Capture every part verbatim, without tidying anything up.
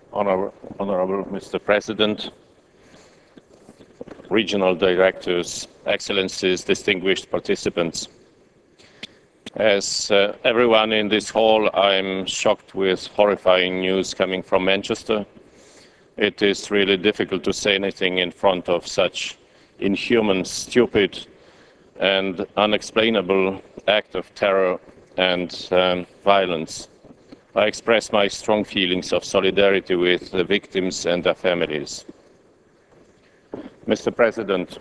Honor, Honorable Mister President, regional directors, excellencies, distinguished participants. As uh, everyone in this hall, I'm shocked with horrifying news coming from Manchester. It is really difficult to say anything in front of such inhuman, stupid, and unexplainable act of terror and um, violence. I express my strong feelings of solidarity with the victims and their families. Mister President,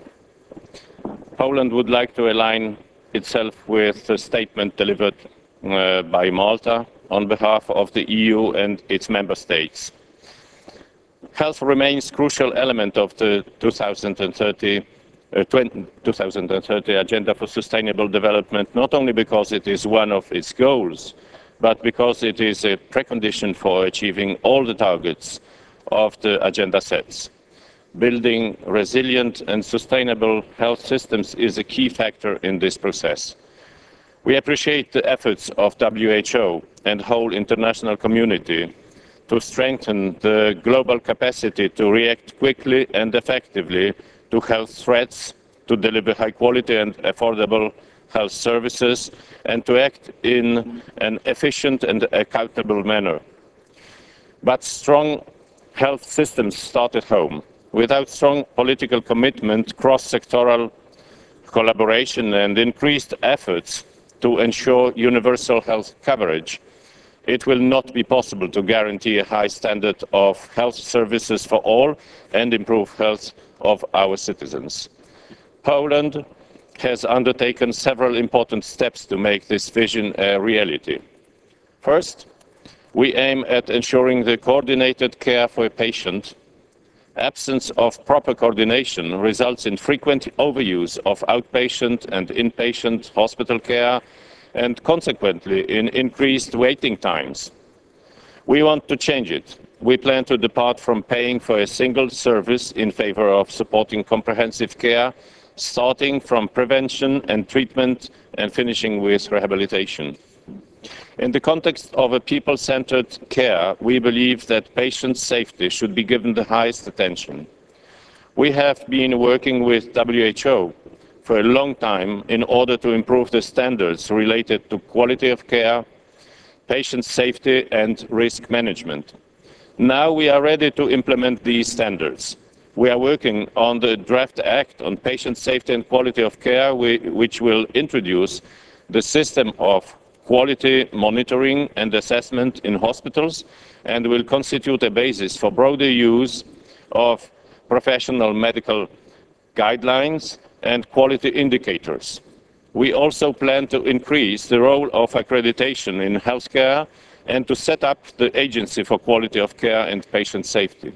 Poland would like to align itself with the statement delivered uh, by Malta on behalf of the E U and its member states. Health remains a crucial element of the two thousand thirty, uh, two thousand thirty Agenda for Sustainable Development, not only because it is one of its goals, but because it is a precondition for achieving all the targets of the agenda sets. Building resilient and sustainable health systems is a key factor in this process. We appreciate the efforts of W H O and the whole international community to strengthen the global capacity to react quickly and effectively to health threats, to deliver high quality and affordable health services, and to act in an efficient and accountable manner. But strong health systems start at home. Without strong political commitment, cross-sectoral collaboration and increased efforts to ensure universal health coverage, it will not be possible to guarantee a high standard of health services for all and improve health of our citizens. Poland has undertaken several important steps to make this vision a reality. First, we aim at ensuring the coordinated care for a patient. Absence of proper coordination results in frequent overuse of outpatient and inpatient hospital care and consequently in increased waiting times. We want to change it. We plan to depart from paying for a single service in favor of supporting comprehensive care, starting from prevention and treatment and finishing with rehabilitation. In the context of a people-centered care, we believe that patient safety should be given the highest attention. We have been working with W H O for a long time in order to improve the standards related to quality of care, patient safety and risk management. Now we are ready to implement these standards. We are working on the draft act on patient safety and quality of care, which will introduce the system of quality monitoring and assessment in hospitals and will constitute a basis for broader use of professional medical guidelines and quality indicators. We also plan to increase the role of accreditation in healthcare and to set up the Agency for Quality of Care and Patient Safety.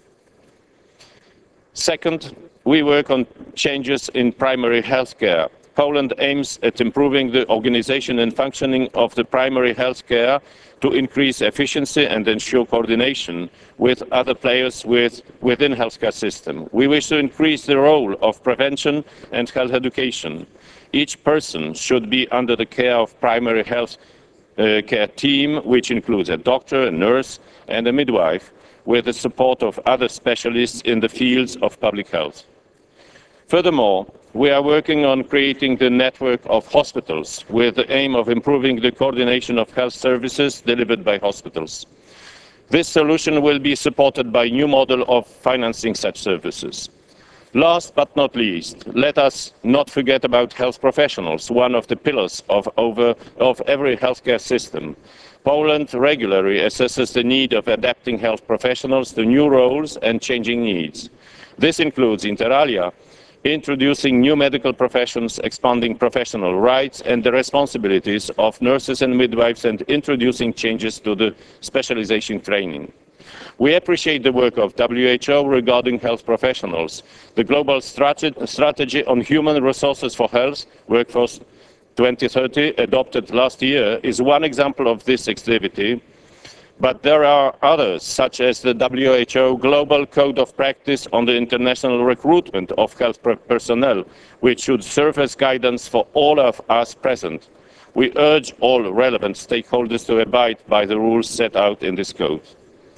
Second, we work on changes in primary health care. Poland aims at improving the organization and functioning of the primary health care to increase efficiency and ensure coordination with other players with, within the healthcare system. We wish to increase the role of prevention and health education. Each person should be under the care of primary health uh, care team, which includes a doctor, a nurse, and a midwife, with the support of other specialists in the fields of public health. Furthermore, we are working on creating the network of hospitals with the aim of improving the coordination of health services delivered by hospitals. This solution will be supported by a new model of financing such services. Last but not least, let us not forget about health professionals, one of the pillars of, over, of every healthcare system. Poland regularly assesses the need of adapting health professionals to new roles and changing needs. This includes, inter alia, introducing new medical professions, expanding professional rights and the responsibilities of nurses and midwives, and introducing changes to the specialization training. We appreciate the work of W H O regarding health professionals. The global strategy on human resources for health, Workforce twenty thirty, adopted last year, is one example of this activity. But there are others, such as the W H O Global Code of Practice on the international recruitment of health personnel, which should serve as guidance for all of us present. We urge all relevant stakeholders to abide by the rules set out in this code.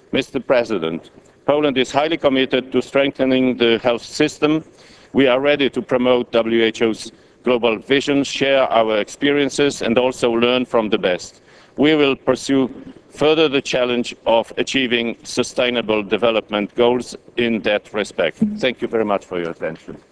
Mister President, Poland is highly committed to strengthening the health system. We are ready to promote W H O's global vision, share our experiences, and also learn from the best. We will pursue further the challenge of achieving sustainable development goals in that respect. Thank you very much for your attention.